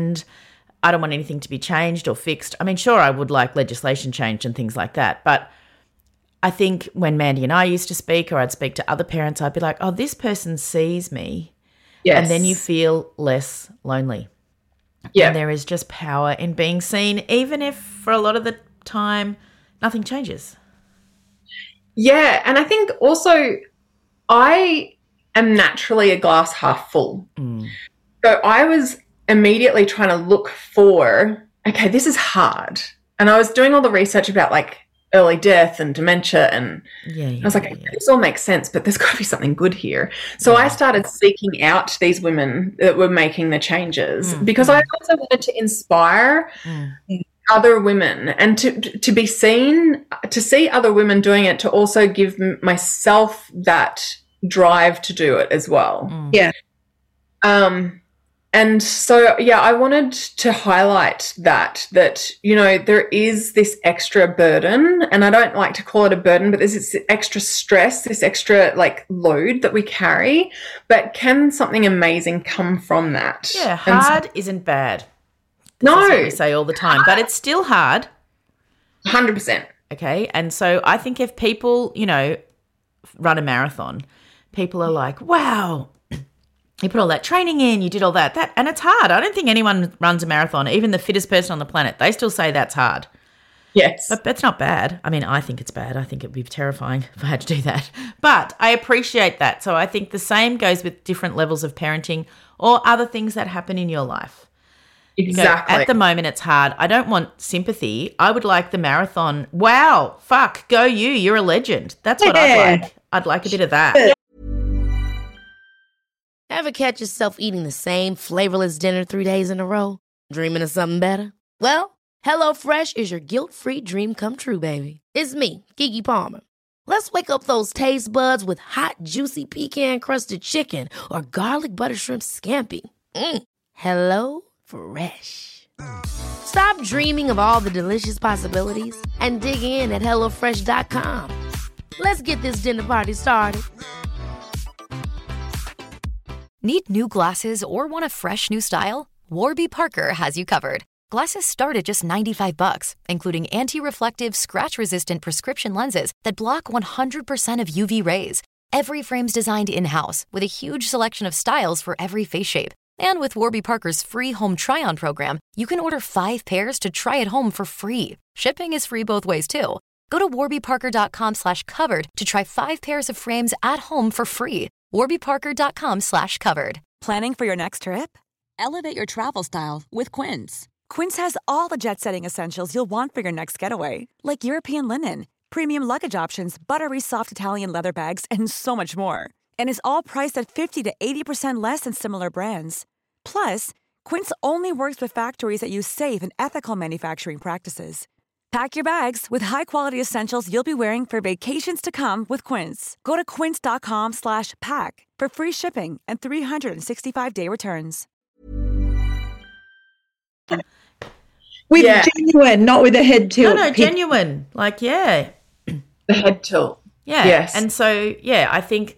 I don't want anything to be changed or fixed. I mean, sure, I would like legislation changed and things like that. But I think when Mandy and I used to speak, or I'd speak to other parents, I'd be like, oh, this person sees me. Yes. And then you feel less lonely. Yeah. And there is just power in being seen, even if for a lot of the time nothing changes. Yeah. And I think also I am naturally a glass half full. So I was immediately trying to look for, okay, this is hard. And I was doing all the research about early death and dementia. And I was like, this all makes sense, but there's got to be something good here. So I started seeking out these women that were making the changes because I also wanted to inspire other women and to be seen, to see other women doing it, to also give myself that drive to do it as well. Yeah. And so, I wanted to highlight that, you know, there is this extra burden, and I don't like to call it a burden, but there's this extra stress, this extra like load that we carry, but can something amazing come from that? Yeah, hard isn't bad. This is what we say all the time, but it's still hard. 100%. Okay, and so I think if people, you know, run a marathon, people are like, wow, you put all that training in, you did all that, and it's hard. I don't think anyone runs a marathon, even the fittest person on the planet. They still say that's hard. Yes. But that's not bad. I mean, I think it's bad. I think it would be terrifying if I had to do that. But I appreciate that. So I think the same goes with different levels of parenting or other things that happen in your life. Exactly. At the moment, it's hard. I don't want sympathy. I would like the marathon. Wow, fuck, go you. You're a legend. That's what I'd like. I'd like a bit of that. Ever catch yourself eating the same flavorless dinner 3 days in a row? Dreaming of something better? Well, HelloFresh is your guilt-free dream come true, baby. It's me, Keke Palmer. Let's wake up those taste buds with hot, juicy pecan-crusted chicken or garlic butter shrimp scampi. HelloFresh. Stop dreaming of all the delicious possibilities and dig in at HelloFresh.com. Let's get this dinner party started. Need new glasses or want a fresh new style? Warby Parker has you covered. Glasses start at just $95, including anti-reflective, scratch-resistant prescription lenses that block 100% of UV rays. Every frame's designed in-house with a huge selection of styles for every face shape. And with Warby Parker's free home try-on program, you can order 5 pairs to try at home for free. Shipping is free both ways, too. Go to warbyparker.com/covered to try 5 pairs of frames at home for free. warbyparker.com/covered. Planning for your next trip? Elevate your travel style with Quince. Quince has all the jet-setting essentials you'll want for your next getaway, like European linen, premium luggage options, buttery soft Italian leather bags, and so much more. And is all priced at 50 to 80% less than similar brands. Plus, Quince only works with factories that use safe and ethical manufacturing practices. Pack your bags with high-quality essentials you'll be wearing for vacations to come with Quince. Go to quince.com/pack for free shipping and 365-day returns. With genuine, not with a head tilt. No, genuine. Like, The head tilt. Yeah. Yes. And so, I think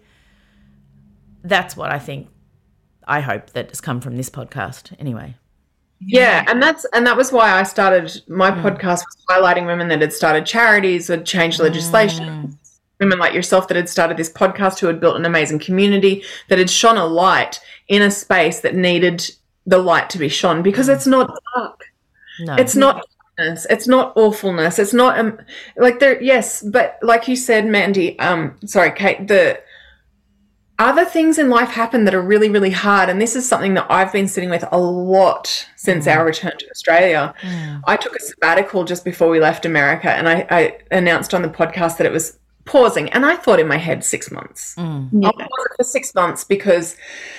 that's what I hope that has come from this podcast anyway. Yeah, and that was why I started my podcast, was highlighting women that had started charities, had changed legislation, women like yourself that had started this podcast, who had built an amazing community, that had shone a light in a space that needed the light to be shone, because it's not dark. No. It's not darkness. It's not awfulness. It's not but like you said, Mandy, Kate, the other things in life happen that are really, really hard. And this is something that I've been sitting with a lot since our return to Australia. I took a sabbatical just before we left America, and I announced on the podcast that it was pausing. And I thought in my head 6 months. I'll pause it for 6 months because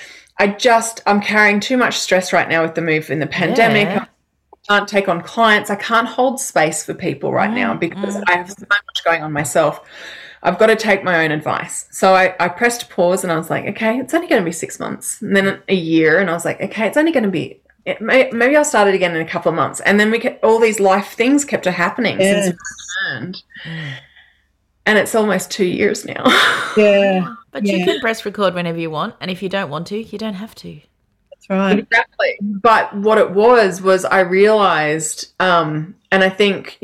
I'm carrying too much stress right now with the move in the pandemic. I can't take on clients. I can't hold space for people right now because I have so much going on myself. I've got to take my own advice. So I pressed pause and I was like, okay, it's only going to be 6 months. And then a year, and I was like, okay, it's only going to be, maybe I'll start it again in a couple of months. And then all these life things kept happening since we returned. And it's almost 2 years now. But you can press record whenever you want. And if you don't want to, you don't have to. That's right. Exactly. But what it was I realized, and I think,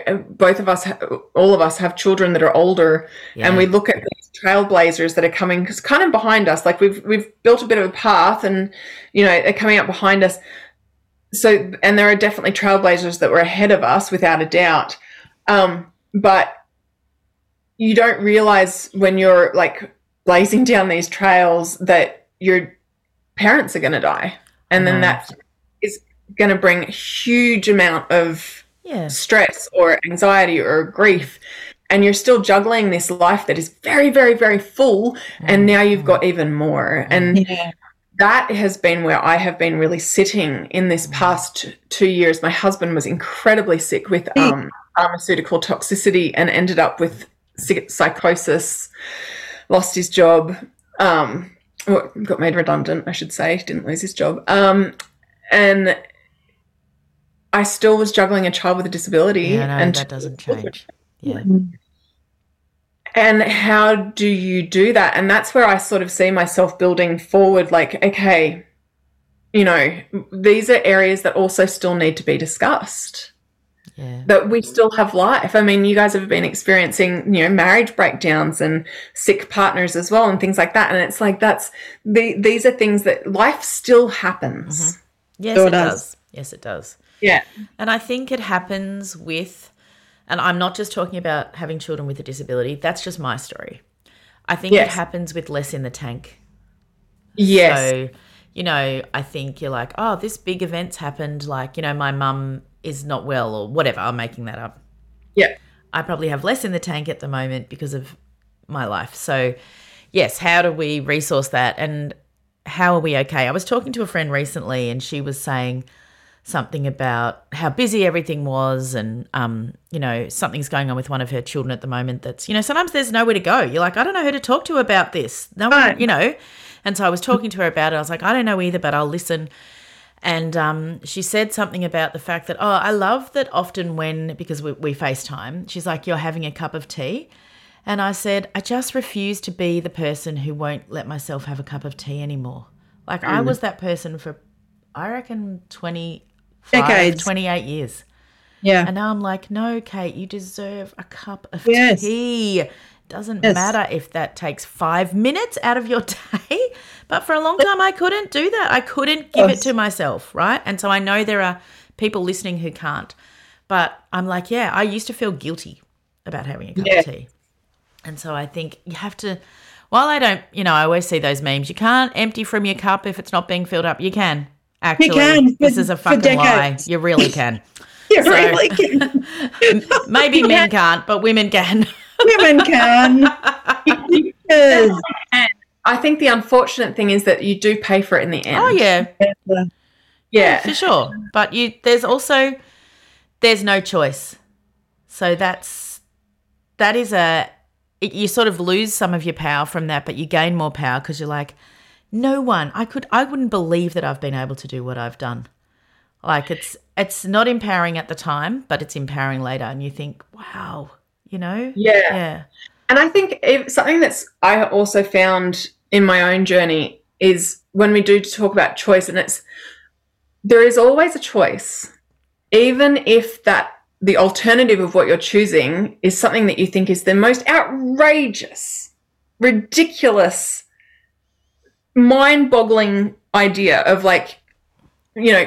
all of us have children that are older, and we look at these trailblazers that are coming kind of behind us. Like we've built a bit of a path, and, they're coming up behind us. So, and there are definitely trailblazers that were ahead of us without a doubt. But you don't realize when you're like blazing down these trails that your parents are going to die. And then that is going to bring a huge amount of stress or anxiety or grief, and you're still juggling this life that is very, very, very full, and now you've got even more. And that has been where I have been really sitting in this past 2 years. My husband was incredibly sick with pharmaceutical toxicity and ended up with psychosis, lost his job, got made redundant, I should say, didn't lose his job. And I still was juggling a child with a disability. Yeah, no, and that doesn't change. Yeah. And how do you do that? And that's where I sort of see myself building forward, like, okay, you know, these are areas that also still need to be discussed. Yeah. That we still have life. I mean, you guys have been experiencing, you know, marriage breakdowns and sick partners as well and things like that. And it's like these are things that life still happens. Yes, it does. Yes, it does. Yeah. And I think it happens with, and I'm not just talking about having children with a disability, that's just my story. I think it happens with less in the tank. Yes. So, you know, I think you're like, oh, this big event's happened, like, you know, my mum is not well or whatever, I'm making that up. Yeah. I probably have less in the tank at the moment because of my life. So, yes, how do we resource that and how are we okay? I was talking to a friend recently and she was saying something about how busy everything was and, you know, something's going on with one of her children at the moment that's, you know, sometimes there's nowhere to go. You're like, I don't know who to talk to about this. No one, you know. And so I was talking to her about it. I was like, I don't know either, but I'll listen. And she said something about the fact that, oh, I love that often because we FaceTime, she's like, you're having a cup of tea. And I said, I just refuse to be the person who won't let myself have a cup of tea anymore. Like I was that person for, I reckon, 28 years. Yeah. And now I'm like, no, Kate, you deserve a cup of tea. Doesn't matter if that takes 5 minutes out of your day. But for a long time, I couldn't do that. I couldn't give it to myself, right? And so I know there are people listening who can't. But I'm like, yeah, I used to feel guilty about having a cup of tea. And so I think you have to, while I don't, you know, I always see those memes, you can't empty from your cup if it's not being filled up. You can. Actually, you can. This is a fucking lie. You really can. You really can. Maybe men can't, but women can. Women can. I think the unfortunate thing is that you do pay for it in the end. Oh, yeah. Yeah. For sure. But there's no choice. So you sort of lose some of your power from that, but you gain more power because you're like, I wouldn't believe that I've been able to do what I've done. Like it's not empowering at the time, but it's empowering later. And you think, wow, you know? Yeah. And I think something that's I also found in my own journey is when we do talk about choice, and there is always a choice, even if the alternative of what you're choosing is something that you think is the most outrageous, ridiculous, mind-boggling idea of like, you know,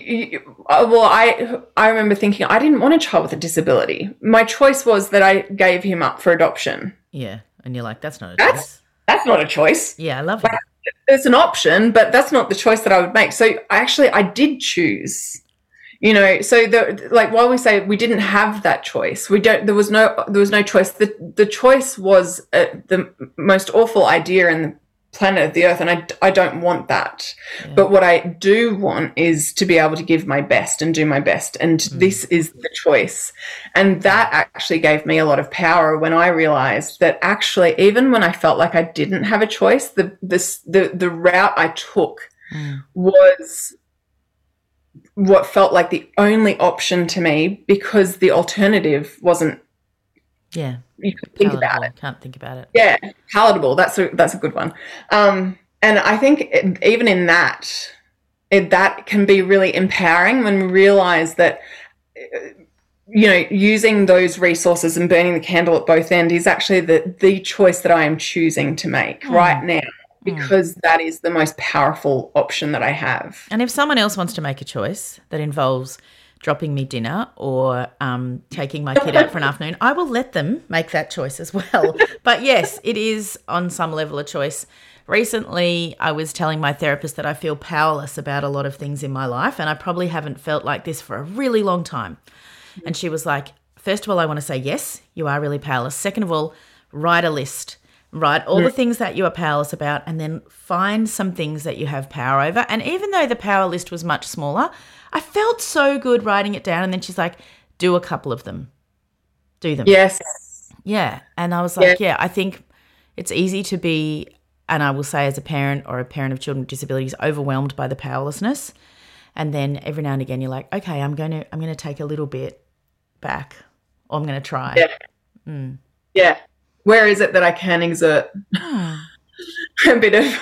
I remember thinking I didn't want a child with a disability. My choice was that I gave him up for adoption. Yeah, and you're like, that's not a choice. That's not a choice. Yeah, I love that. It's an option, but that's not the choice that I would make. So I did choose. You know, so while we say we didn't have that choice, there was no choice. The choice was the most awful idea in the planet of the earth, and I don't want that. Yeah. But what I do want is to be able to give my best and do my best, and this is the choice. And that actually gave me a lot of power when I realized that actually, even when I felt like I didn't have a choice, the route I took was what felt like the only option to me, because the alternative wasn't. Yeah, you could think about it. Can't think about it. Yeah, palatable. That's a good one. And I think even in that can be really empowering when we realize that, you know, using those resources and burning the candle at both ends is actually the choice that I am choosing to make right now. Because that is the most powerful option that I have. And if someone else wants to make a choice that involves dropping me dinner or taking my kid out for an afternoon, I will let them make that choice as well. But yes, it is on some level a choice. Recently, I was telling my therapist that I feel powerless about a lot of things in my life, and I probably haven't felt like this for a really long time. And she was like, first of all, I want to say, yes, you are really powerless. Second of all, write a list. Write all the things that you are powerless about and then find some things that you have power over. And even though the power list was much smaller, I felt so good writing it down. And then she's like, do a couple of them. Do them. Yes. Yeah. And I was like, I think it's easy to be, and I will say as a parent or a parent of children with disabilities, overwhelmed by the powerlessness. And then every now and again you're like, okay, I'm going to take a little bit back, or I'm going to try. Yeah. Yeah. Where is it that I can exert a bit of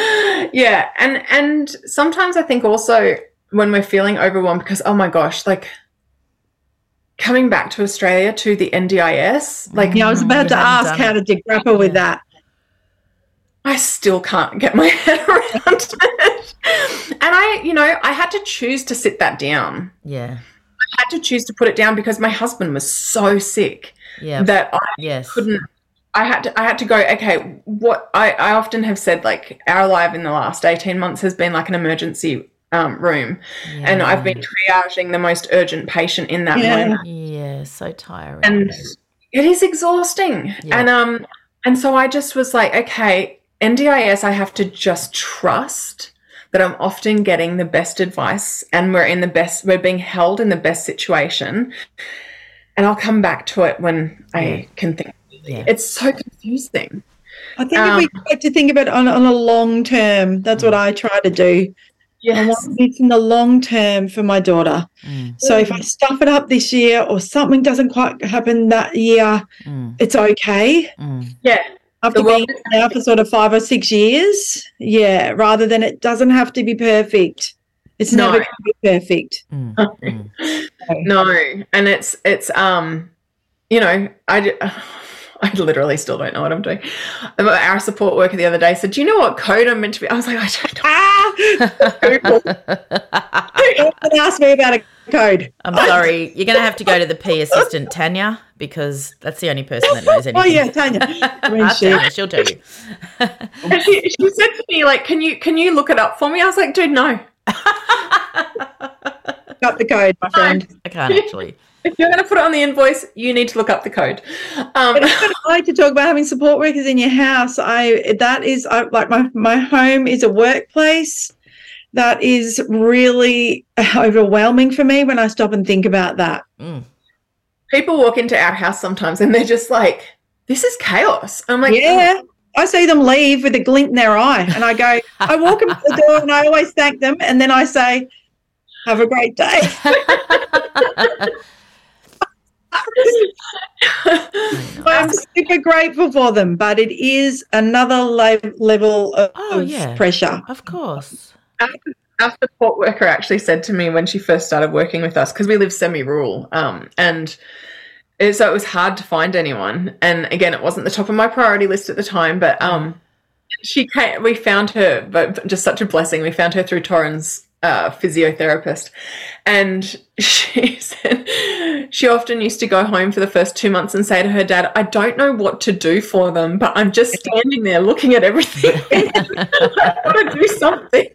and sometimes I think also when we're feeling overwhelmed because, oh my gosh, like coming back to Australia to the NDIS, like I was about to ask, how did you grapple with that? I still can't get my head around it. And I had to choose to sit that down. Yeah. I had to choose to put it down because my husband was so sick that I couldn't. I had to go, okay, what I often have said, like our life in the last 18 months has been like an emergency room. Yeah. And I've been triaging the most urgent patient in that moment. Yeah, so tiring. And it is exhausting. Yeah. And so I just was like, okay, NDIS, I have to just trust that I'm often getting the best advice and we're being held in the best situation. And I'll come back to it when I can think. Yeah. It's so confusing. I think if we try to think about it on a long term, that's what I try to do. Yes. I want this in the long term for my daughter. So if I stuff it up this year or something doesn't quite happen that year, it's okay. Yeah. After being now for sort of 5 or 6 years, rather than it doesn't have to be perfect. It's never going to be perfect. No, and it's I literally still don't know what I'm doing. Our support worker the other day said, do you know what code I'm meant to be? I was like, I don't know. Don't ask me about a code. I'm sorry. You're going to have to go to the P assistant, Tanya, because that's the only person that knows anything. Oh, yeah, Tanya. Tanya, she'll tell you. And she said to me, like, can you look it up for me? I was like, dude, no. Got the code, my friend. I can't actually. If you're going to put it on the invoice, you need to look up the code. I like to talk about having support workers in your house. My home is a workplace. That is really overwhelming for me when I stop and think about that. People walk into our house sometimes and they're just like, this is chaos. I'm like, yeah. I see them leave with a glint in their eye and I go, I walk them to the door and I always thank them and then I say, have a great day. I'm super grateful for them, but it is another level of pressure. Of course. Our support worker actually said to me when she first started working with us, because we live semi-rural, so it was hard to find anyone. And again, it wasn't the top of my priority list at the time, but we found her, but just such a blessing. We found her through Torrens physiotherapist, and she said she often used to go home for the first 2 months and say to her dad, I don't know what to do for them, but I'm just standing there looking at everything. I want to do something.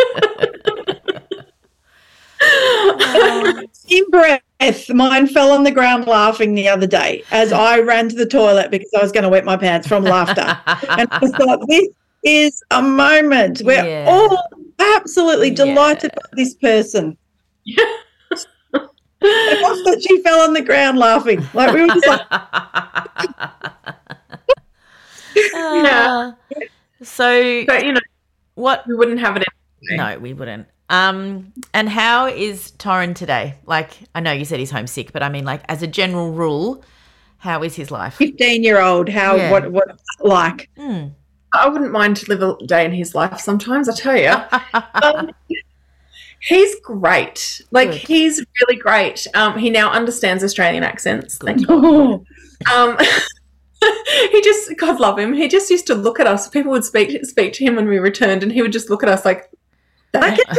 In breath, mine fell on the ground laughing the other day as I ran to the toilet because I was going to wet my pants from laughter. And I thought, this is a moment. We're all absolutely delighted by this person. It was that she fell on the ground laughing. Like we were just like So what, we wouldn't have it anyway. No, we wouldn't. And how is Torrin today? Like, I know you said he's homesick, but I mean, like, as a general rule, how is his life? 15-year-old, what's it like? I wouldn't mind to live a day in his life sometimes, I tell you. He's great. Like, good. He's really great. He now understands Australian accents. Thank you. He just, God love him, he just used to look at us. People would speak to him when we returned, and he would just look at us like, I can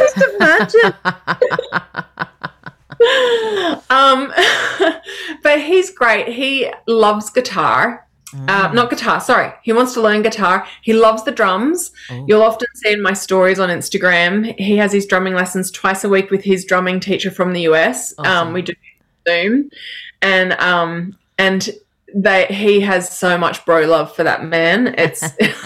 just imagine. But he's great. He loves guitar. Not guitar, sorry. He wants to learn guitar. He loves the drums. Oh. You'll often see in my stories on Instagram, he has his drumming lessons twice a week with his drumming teacher from the US. Awesome. We do Zoom, and he has so much bro love for that man. It's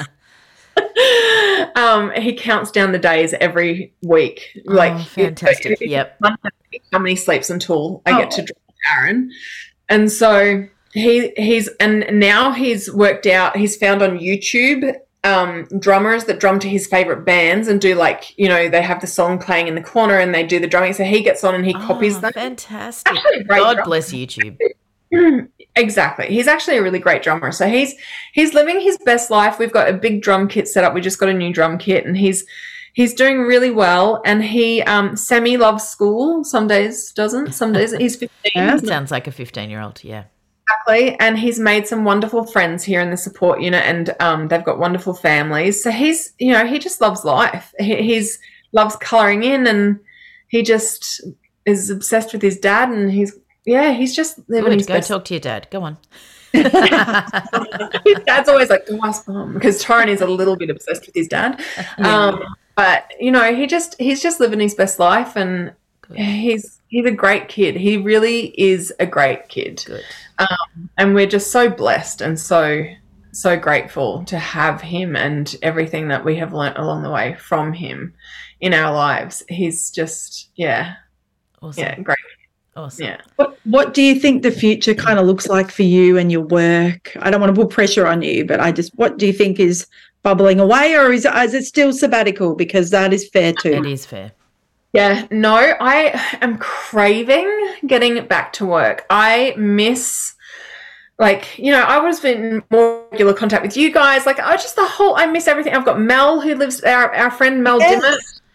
he counts down the days every week. Fantastic. Yep. How many sleeps until I get to drop Aaron, and so he's now he's worked out. He's found on YouTube drummers that drum to his favorite bands and do they have the song playing in the corner and they do the drumming. So he gets on and he copies them. Fantastic. God bless YouTube. Exactly. He's actually a really great drummer. So he's living his best life. We've got a big drum kit set up. We just got a new drum kit and he's doing really well. And he semi loves school. Some days doesn't. Some days he's 15. Sounds like a 15-year-old, yeah. Exactly. And he's made some wonderful friends here in the support unit and they've got wonderful families. So he just loves life. He's loves colouring in and he just is obsessed with his dad and he's just living his best. Go talk to your dad. Go on. His dad's always like, go ask Mum, because Torrin is a little bit obsessed with his dad. But he's just living his best life and he's a great kid. He really is a great kid. Good. And we're just so blessed and so grateful to have him and everything that we have learnt along the way from him in our lives. He's just, awesome. Yeah, great. Awesome. Yeah. What do you think the future kind of looks like for you and your work? I don't want to put pressure on you, but what do you think is bubbling away, or is it still sabbatical? Because that is fair too. It is fair. Yeah, no, I am craving getting back to work. I miss, I was in more regular contact with you guys. I miss everything. I've got Mel, who lives, our friend Mel Dimmock.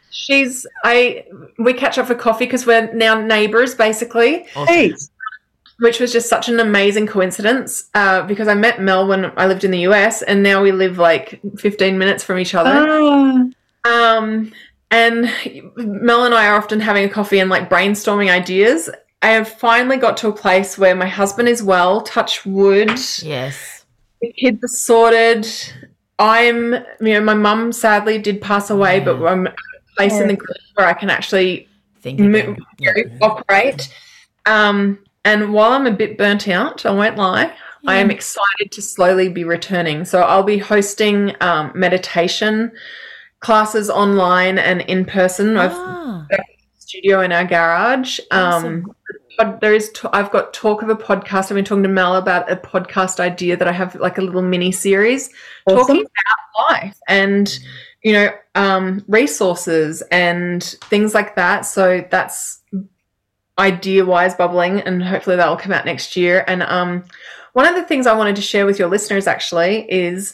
We catch up for coffee because we're now neighbours, basically. Awesome. Which was just such an amazing coincidence because I met Mel when I lived in the US and now we live 15 minutes from each other. Oh. And Mel and I are often having a coffee and brainstorming ideas. I have finally got to a place where my husband is well, touch wood. Yes. The kids are sorted. My mum sadly did pass away, but I'm at a place in the group where I can actually operate. And while I'm a bit burnt out, I won't lie, I am excited to slowly be returning. So I'll be hosting meditation classes online and in person. I've got a studio in our garage. Awesome. I've got talk of a podcast. I've been talking to Mel about a podcast idea that I have a little mini series talking about life and resources and things like that. So that's idea-wise bubbling, and hopefully that will come out next year. And one of the things I wanted to share with your listeners actually is,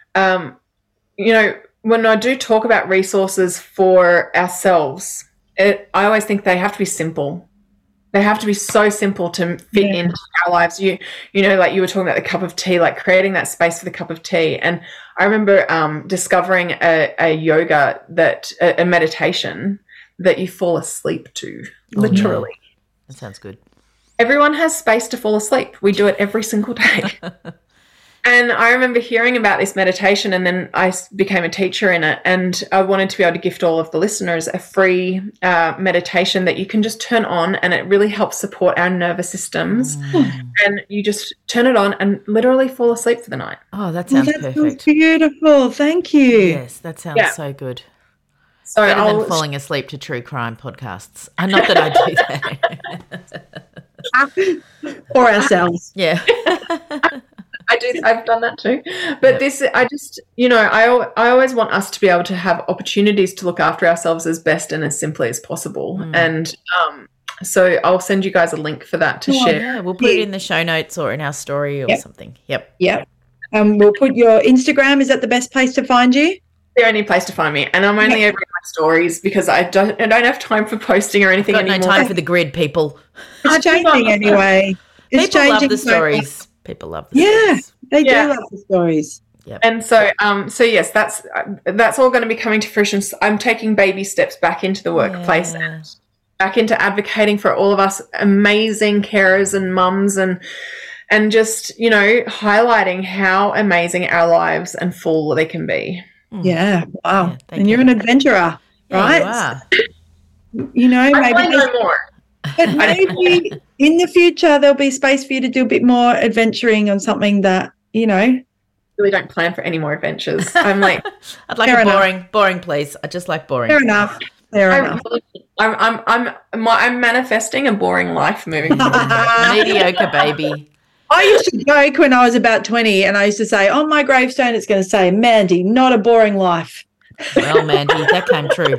when I do talk about resources for ourselves, I always think they have to be simple. They have to be so simple to fit into our lives. You were talking about the cup of tea, creating that space for the cup of tea. And I remember discovering a yoga a meditation that you fall asleep to, literally. Yeah. That sounds good. Everyone has space to fall asleep. We do it every single day. And I remember hearing about this meditation, and then I became a teacher in it, and I wanted to be able to gift all of the listeners a free meditation that you can just turn on, and it really helps support our nervous systems. And you just turn it on and literally fall asleep for the night. Oh, that sounds perfect. Sounds beautiful. Thank you. Yes, that sounds so good. So better than falling asleep to true crime podcasts. Not that I do that. Or ourselves. Yeah. I've done that too. But I always want us to be able to have opportunities to look after ourselves as best and as simply as possible. And so I'll send you guys a link for that to share. Yeah, we'll put it in the show notes or in our story or something. Yep. We'll put your Instagram. Is that the best place to find you? The only place to find me, and I'm only over in my stories because I don't have time for posting or anything anymore. No time for the grid, people. It's changing anyway. It's people changing. Love the stories. People love the stories. They do love the stories. Yep. And so, yes, that's all going to be coming to fruition. So I'm taking baby steps back into the workplace and back into advocating for all of us amazing carers and mums and just highlighting how amazing our lives and full they can be. Yeah, wow. Yeah, and you're an adventurer, right? You are. I maybe know more. But maybe in the future there'll be space for you to do a bit more adventuring on something that, you know. Really don't plan for any more adventures. I'm like, I'd like a boring, please. I just like boring. Fair enough. I'm manifesting a boring life moving forward. Mediocre, baby. I used to joke when I was about 20 and I used to say, on my gravestone, it's going to say, Mandy, not a boring life. Well, Mandy, that came true.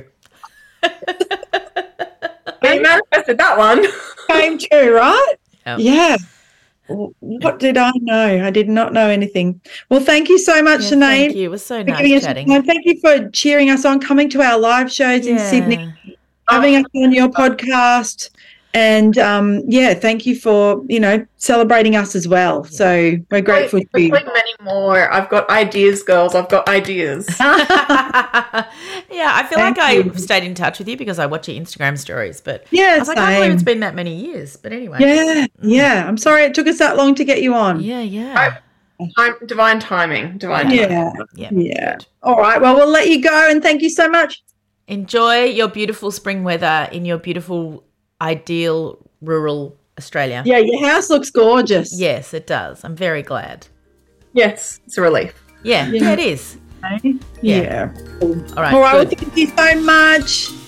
You manifested that one. Came true, right? Yep. Yeah. What did I know? I did not know anything. Well, thank you so much, Sinead. Thank you. It was so nice chatting. Thank you for cheering us on, coming to our live shows in Sydney, having us on your podcast. And, thank you for, celebrating us as well. So we're grateful to you. Many more. I've got ideas, girls. I've got ideas. Yeah, I feel like I've stayed in touch with you because I watch your Instagram stories. But I was like, I can't believe it's been that many years. But anyway. Yeah. I'm sorry it took us that long to get you on. Yeah. Divine timing. Yeah. All right. Well, we'll let you go and thank you so much. Enjoy your beautiful spring weather in your beautiful ideal rural Australia. Yeah, your house looks gorgeous. Yes, it does. I'm very glad. Yes, it's a relief. Yeah, it is. Yeah. All right. Well, thank you so much.